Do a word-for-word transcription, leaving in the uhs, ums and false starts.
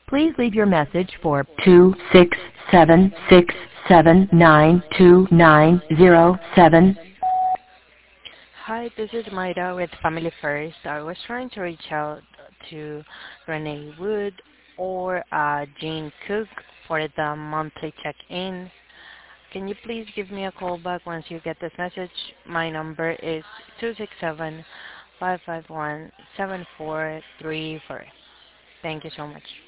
Please leave your message for two six seven six seven nine two nine zero seven. Hi, this is Maida with Family First. I was trying to reach out to Renee Wood or uh, Jane Cook for the monthly check-in. Can you please give me a call back once you get this message? My number is two six seven, five five one, seven four three four. Thank you so much.